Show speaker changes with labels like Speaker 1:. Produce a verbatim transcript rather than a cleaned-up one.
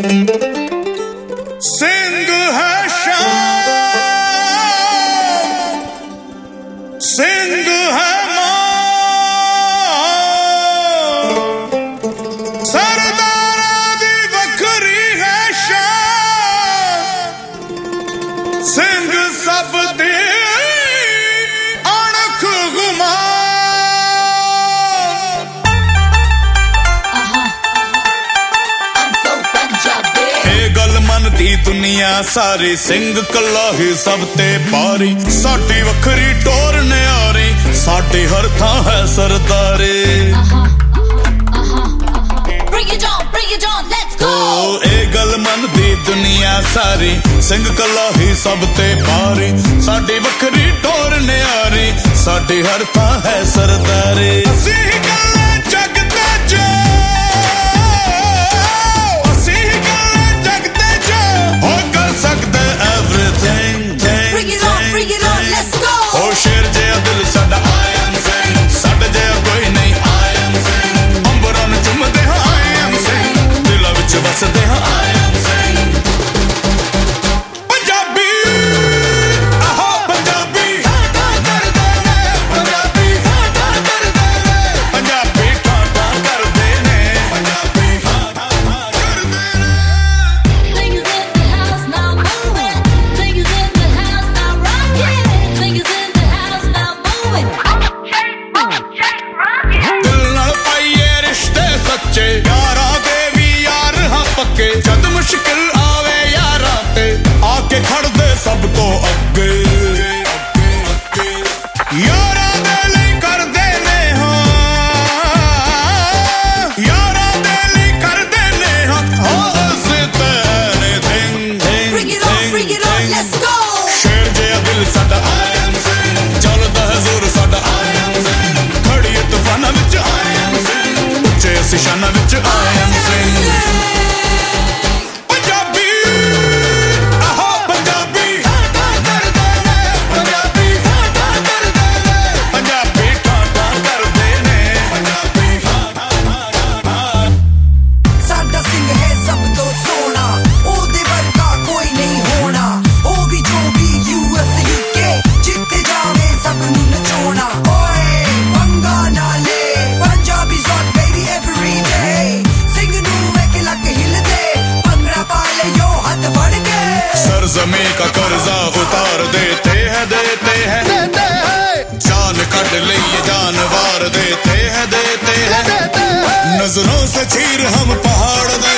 Speaker 1: ਸਿੰਘ ਹੈ ਸ਼ਾਮ, ਸਿੰਘ ਹੈ ਮਾਂ, ਸਰਦਾਰਾਂ ਦੀ ਵੱਖਰੀ ਹੈ ਸ਼ਾਨ, ਸਿੰਘ ਸਭ ਦੀ ਅਣਖ ਗੁਮਾਨ। ਇਹ ਗੱਲ ਮੰਨਦੀ ਦੁਨੀਆ ਸਾਰੀ, ਸਿੰਘ ਕੱਲਾ ਹੀ ਸਭ ਤੇ ਭਾਰੀ, ਸਾਡੀ ਵੱਖਰੀ ਟੋਰ ਨਿਆਰੀ, ਸਾਡੇ ਹਰ ਥਾਂ ਹੈ ਸਰਦਾਰੀ। ਇਹ ਗੱਲ ਮੰਨਦੀ ਦੁਨੀਆ ਸਾਰੀ, ਸਿੰਘ ਕੱਲਾ ਹੀ ਸਭ ਤੇ ਭਾਰੀ, ਸਾਡੀ ਵੱਖਰੀ ਟੋਰ ਨਿਆਰੀ, ਸਾਡੇ ਹਰ ਥਾਂ ਹੈ ਸਰਦਾਰੀ। ਅਸੀਂ ਹੀ ਗੱਲਾਂ ਜੱਗ ਤੇ ਜੋ, ਅਸੀਂ ਹੀ ਗੱਲਾਂ ਜੱਗ ਤੇ ਜੋ, ਹੋ ਕਰ ਸਕਦੇ everything।
Speaker 2: Bring it on, bring it on, let's go।
Speaker 1: ਹੋ ਸ਼ੇਰ ਜਿਹਾ ਦਿਲ ਸਾਡਾ I am ਸਿੰਘ, ਸਾਡੇ ਜਿਹਾ ਕੋਈ ਨਹੀਂ I am ਸਿੰਘ, ਅੰਬਰਾਂ ਨੂੰ ਚੁੰਮਦੇ ਹਾਂ I am ਸਿੰਘ, ਦਿਲਾਂ ਵਿੱਚ ਵਸਦੇ ਹਾਂ I am ਸਿੰਘ। ਪੰਜਾਬੀ ਆਹੋ ਪੰਜਾਬੀ ਕਰਦੇ ਨੇ, ਪੰਜਾਬੀ ਕਰਦੇ ਨੇ, ਪੰਜਾਬੀ ਠਾਠਾ ਕਰਦੇ ਨੇ, ਪੰਜਾਬੀ ਠਾਠਾ ਕਰਦੇ ਨੇ।
Speaker 2: Fingers in the house now moving, fingers in the house now rocking, fingers in the house now moving।
Speaker 1: ਦਿਲ ਨਾਲ ਪਾਈਏ ਰਿਸ਼ਤੇ ਸੱਚੇ, ਯਾਰਾਂ ਦੇ ਵੀ ਯਾਰ ਹਾਂ ਪੱਕੇ, ਜਦ ਮੁਸ਼ਕਿਲ ਆਵੇ ਯਾਰਾਂ ਤੇ ਆ ਕੇ ਖੜਦੇ ਸਭ ਤੋਂ ਅੱਗੇ। ਯਾਰਾਂ ਦੇ ਲਈ ਕਰਦੇ ਨੇ ਹਾਂ, ਯਾਰਾਂ ਦੇ ਲਈ ਕਰਦੇ ਨੇ ਹਾਂ, ਹਾਂ ਅਸੀਂ ਤੇ anything।
Speaker 2: Bring it on, bring it on, let's go।
Speaker 1: ਸ਼ੇਰ ਜਿਹਾ ਦਿਲ ਸਾਡਾ I am ਸਿੰਘ, ਚੱਲਦਾ ਹੈ ਜ਼ੋਰ ਸਾਡਾ I am ਸਿੰਘ, ਖੜੀਏ ਤੂਫਾਨਾਂ ਵਿੱਚ I am ਸਿੰਘ, ਉੱਚੇ ਅਸੀਂ ਸ਼ਾਨਾਂ ਵਿੱਚ I am ਸਿੰਘ। ਪੰਜਾਬੀ ਆਹੋ ਪੰਜਾਬੀ ਕਰਦੇ ਨੇ, ਪੰਜਾਬੀ ਕਰਦੇ ਨੇ, ਪੰਜਾਬੀ ਠਾਠਾ ਕਰਦੇ ਨੇ, ਪੰਜਾਬੀ ਠਾਠਾ ਠਾਠਾ।
Speaker 3: ਸਾਡਾ ਸਿੰਘ ਹੈ ਸਭ ਤੋਂ ਸੋਹਣਾ, ਉਹਦੇ ਵਰਗਾ ਕੋਈ ਨਹੀਂ ਹੋਣਾ, ਉਹ ਵੀ ਜੋ ਵੀ ਯੂ ਐਸ ਯੂ ਕੇ, ਜਿੱਥੇ ਜਾਵੇ ਸਭ ਨੂੰ ਨਚਾਉਣਾ। ਓਏ ਪੰਗਾ ਨਾ ਲੈ, Punjabi rock baby every day, Singh ਨੂੰ ਵੇਖ ਲੱਕ ਹਿੱਲਦੇ, ਭੰਗੜਾ ਪਾ ਲੈ ਯੋ ਹੱਥ ਫੜ ਕੇ।
Speaker 1: सरजमी का कर्जा उतार देते हैं, देते हैं, जान कट लिए जानवर देते हैं, देते हैं, नजरों से चीर हम पहाड़ दे